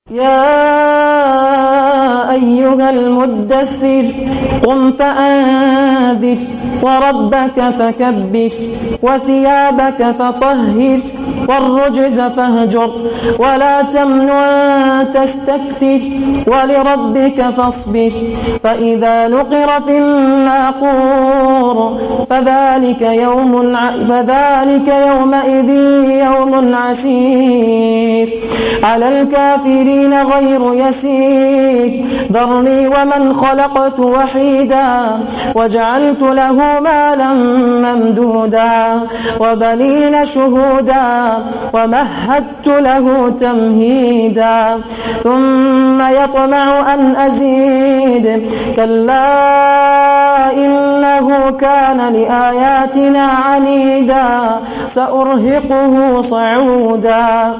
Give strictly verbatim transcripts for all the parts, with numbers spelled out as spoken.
يا أيها المدثر قم فأنذر وربك فكبر وثيابك فطهر والرجز فاهجر ولا تمنن تستكثر ولربك فاصبر فإذا نقر في الناقور فذلك يوم فذلك يومئذ يوم عسير على الكافرين غير يسير ذرني ومن خلقت وحيدا وجعلت له مالا ممدودا وبنين شهودا ومهدت له تمهيدا ثم يطمع أن أزيد كلا إنه كان لآياتنا عنيدا سأرهقه صعودا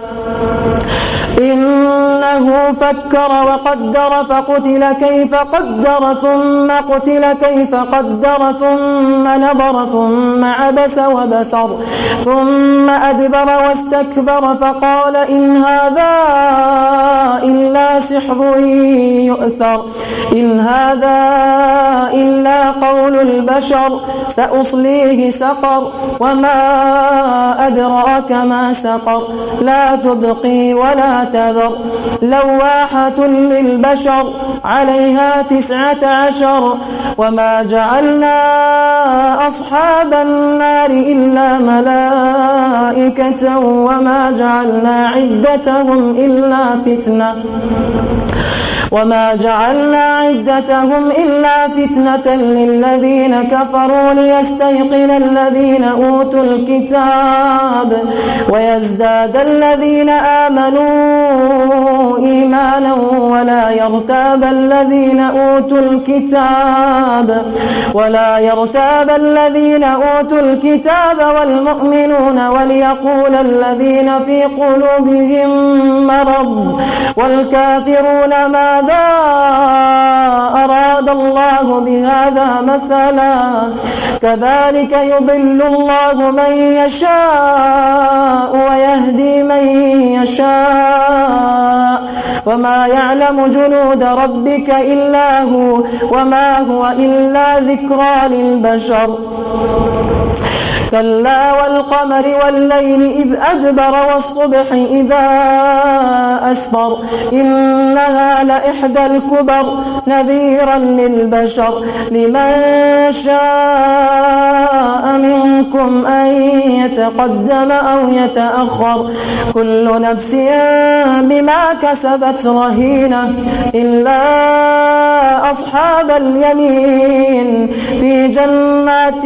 إنه فكر وقدر فقتل كيف قدر ثم قتل كيف قدر ثم نظر ثم عبس وبسر ثم أدبر واستكبر فقال إن هذا إلا سحر يؤثر إن هذا إلا قول البشر سأصليه سقر وما أدراك ما سقر لا تبقي ولا تذر لواحة للبشر عليها تسعة عشر وما جعلنا أصحاب النار إلا ملائكة وما جعلنا عدتهم إلا فتنة وما جعلنا عدتهم إلا فتنة للذين كفروا ليستيقن الذين أوتوا الكتاب ويزداد الذين آمنوا إيمانا ولا يرتاب الذين أوتوا الكتاب ولا يرتاب الذين أوتوا الكتاب والمؤمنون وليقول الذين في قلوبهم مرض والكافرون ماذا أراد الله بهذا مثلا كذلك يضل الله من يشاء ويهدي من يشاء وما يعلم جنود ربك إلا هو وما هو إلا ذكرى للبشر كلا والقمر والليل إذ أدبر والصبح إذا أسفر إنها لإحدى الكبر نذيرا للبشر لمن شاء منكم أن يتقدم أو يتأخر كل نفس بما كسبت رهينة إلا أصحاب اليمين في جنات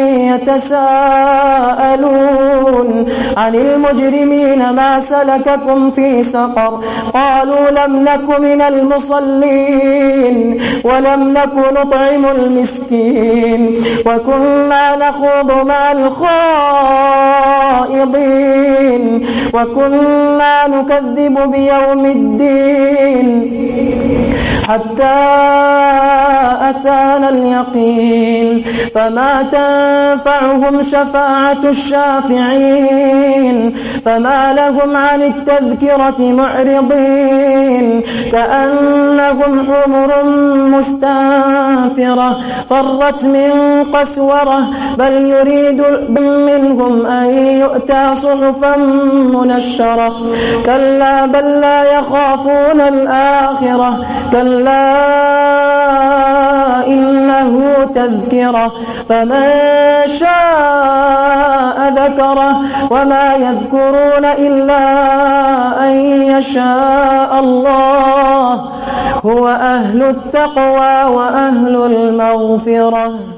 يتساءلون عن المجرمين ما سلككم في سقر قالوا لم نك من المصلين ولم نك نطعم المسكين وكنا نخوض مع الخائضين وكنا نكذب بيوم الدين حتى أتانا اليقين فما تنفعهم شفاعة الشافعين فما لهم عن التذكرة معرضين كأنهم حمر مستنفرة فرت من قسورة بل يريد منهم أن يؤتى صحفا منشرة كلا بل لا يخافون الآخرة كلا إنه تذكرة فمن شاء ذكره وما يذكرون إلا أن يشاء الله هو أهل التقوى وأهل المغفرة.